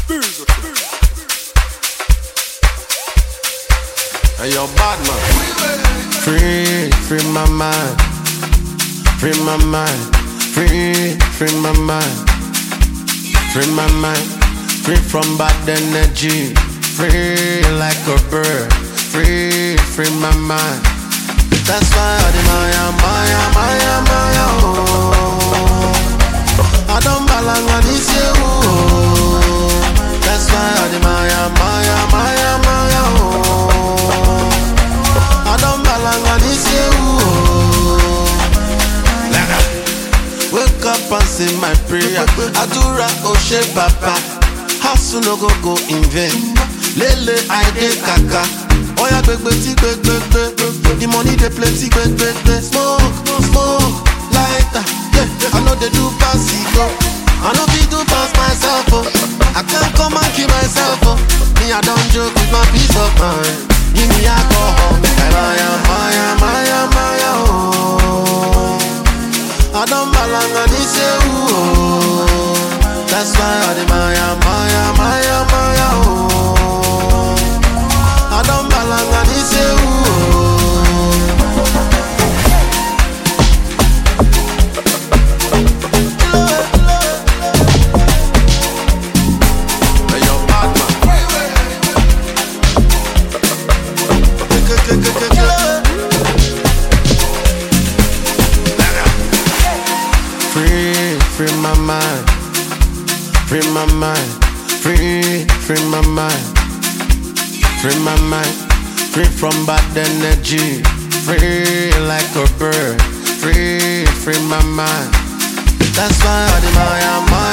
Hey, yo, bad man. Free my mind. Free my mind. Free my mind. Free my mind. Free from bad energy. Free like a bird. Free my mind. That's why I did Maya, oh. I don't belong on this year, oh. That's why I did Maya, oh. I don't belong on this year, oh. Wake up and say my prayer. Adura Oshe Papa. Hustle no go in vain. Lele I dey kaka. Oya gbegbe. The money dey plenty gbegbe. Smoke, lighter. Yeah, I know they do pass go. I know they do pass myself. Oh, I can't come and kill myself. Oh, me I don't joke with my peace of mind. Give me alcohol, make I Maya, oh. I don't belong on this oh. That's why I did Maya, oh. I don't belong on this oh. Hey, yo, bad man. Free my mind. Free my mind. Free my mind. Free my mind. Free from bad energy. Free like a bird. Free my mind. That's why I did Maya.